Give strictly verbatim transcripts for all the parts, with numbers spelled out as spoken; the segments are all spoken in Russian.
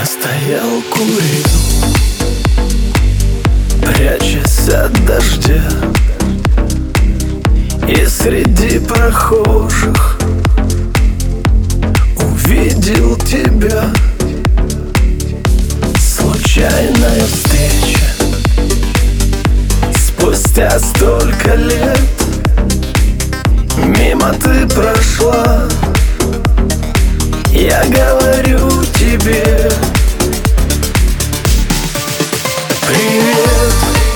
стоял, курил, прячась от дождя, и среди прохожих увидел тебя. Случайная встреча, спустя столько лет мимо ты прошла. Я говорю тебе: привет,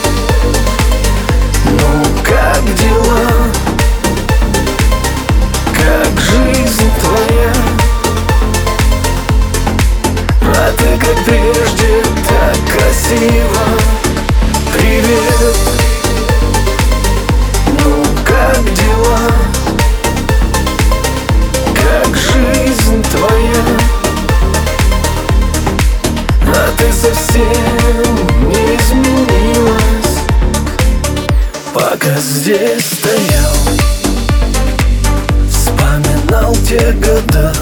ну как дела? Как жизнь твоя? А ты как прежде, так красиво. Привет, ну как дела? Как жизнь твоя? А ты совсем не изменилась. Пока здесь стоял, вспоминал те года,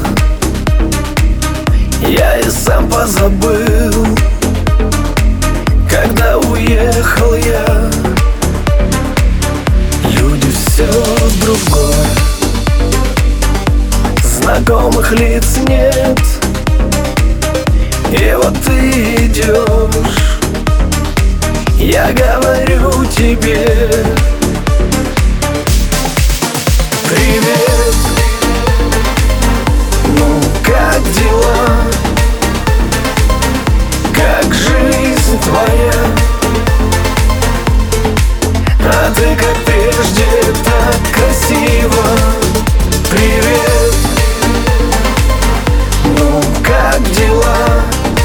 я и сам позабыл, когда уехал я. Люди все другое, знакомых лиц нет. И вот ты идешь, я говорю тебе: привет, ну как дела? Как жизнь твоя? А ты как прежде, так красиво. Привет, ну как дела?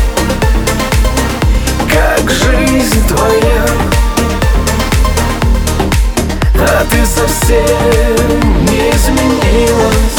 Как жизнь твоя? А ты совсем не изменилась.